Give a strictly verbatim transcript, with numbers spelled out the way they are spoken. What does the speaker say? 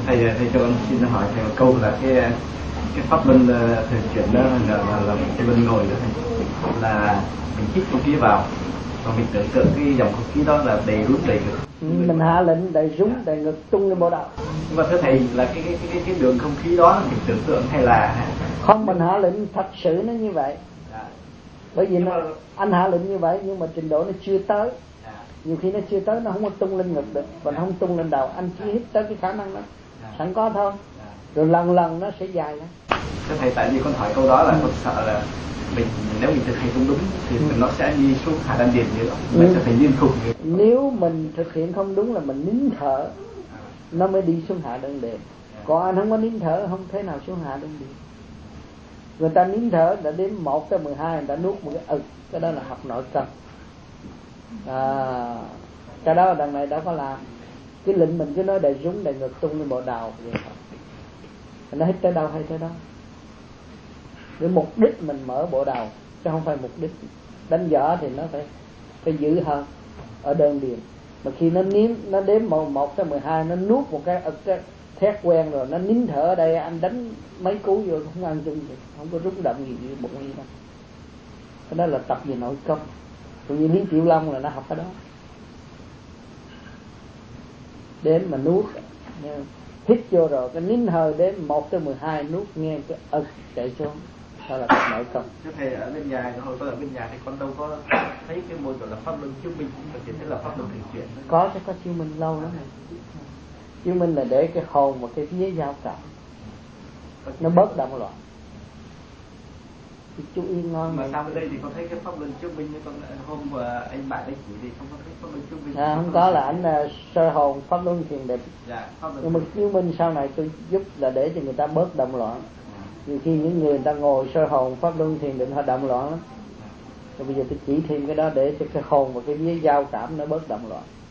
thầy thầy cho con xin hỏi thầy một câu là cái cái pháp luân thời chuyển đó là là, là cái luân ngồi đó là mình hít không khí vào và mình tưởng tượng cái dòng không khí đó là đầy rút đầy ngực. Ừ, mình hạ lệnh đầy rúng đầy ngực tung lên bộ đầu. Nhưng mà thưa thầy là cái cái cái cái đường không khí đó mình tưởng tượng hay là không, mình hạ lệnh thật sự nó như vậy. À. Bởi vì nó, mà... anh hạ lệnh như vậy nhưng mà trình độ nó chưa tới. À. Nhiều khi nó chưa tới, nó không có tung lên ngực được và nó không tung lên đầu. Anh chỉ hít tới cái khả năng đó sẵn có thôi. Rồi lần lần nó sẽ dài lắm. Thưa thầy, tại vì con hỏi câu đó là con sợ là mình nếu mình thực hiện không đúng thì ừ. nó sẽ đi xuống hạ đan điền nữa, mình ừ. sẽ phải liên tục. Nếu mình thực hiện không đúng là mình nín thở, à. nó mới đi xuống hạ đan điền. À. Còn anh không có nín thở không thế nào xuống hạ đan điền. Người ta nín thở đã đến một tới mười hai, người ta nuốt một cái ực, cái đó là học nội công. À, cái đó đằng này đâu có làm. Cái lệnh mình cứ nói đầy rúng đầy ngực tung lên bộ đầu vậy thôi. Nó hít tới đâu hay tới đó. Cái mục đích mình mở bộ đầu chứ không phải mục đích đánh võ thì nó phải phải giữ hơn ở đơn điền. Mà khi nó nín, nó đếm một một tới mười hai, nó nuốt một cái ực cái thét quen rồi, nó nín thở ở đây, anh đánh mấy cú vô không ăn chung gì, không có rung động gì với bụng gì đâu. Cái đó là tập về nội công. Còn như Lý Tiểu Long là nó học cái đó. Đếm mà nuốt, hít vô rồi cái nín hơi đến một tới mười hai nuốt nghe cái ực chạy xuống, đó là tập nội công. Thưa thầy, ở bên nhà hồi con ở bên nhà thì con đâu có thấy cái môn gọi là pháp luân chiếu minh, mà chỉ thấy là pháp luân thường chuyển. Có chứ, có chiếu minh lâu lắm này. Chiếu minh là để cái hồn và cái vía giao cảm nó bớt động loạn. Chú yên ngon. Mà sao bên đây thì con thấy cái pháp luân chiếu minh, con hôm mà anh bạn ấy chỉ thì không có thấy pháp luân chiếu minh. À, không có, là anh uh, sơ hồn pháp luân thiền định. Dạ, pháp luân. Nhưng mà chiếu minh sau này tôi giúp là để cho người ta bớt động loạn. Nhiều khi những người, người ta ngồi sơ hồn pháp luân thiền định họ động loạn lắm. Rồi bây giờ tôi chỉ thêm cái đó để cho cái hồn và cái vía giao cảm nó bớt động loạn.